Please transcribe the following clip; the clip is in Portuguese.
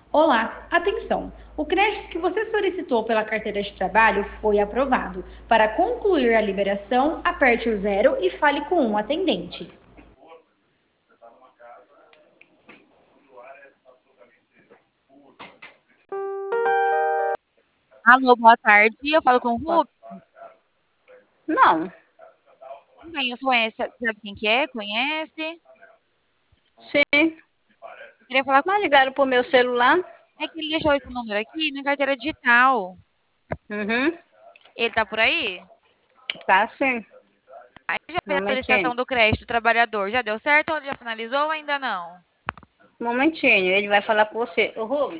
Olá, atenção! O crédito que você solicitou pela carteira de trabalho foi aprovado. Para concluir a liberação, aperte o zero e fale com um atendente. Alô, boa tarde. Eu falo com o Rubens. Não, Bem, você conhece, sabe quem que é? Conhece? sim, Eu queria falar com... mas ligaram pro meu celular. É que ele deixou esse número aqui na carteira digital. Uhum, Ele tá por aí? tá sim, Aí já um fez a momentinho. solicitação do crédito do trabalhador. Já deu certo ou já finalizou ou ainda não? Um momentinho, ele vai falar com você. Ô, Rubens,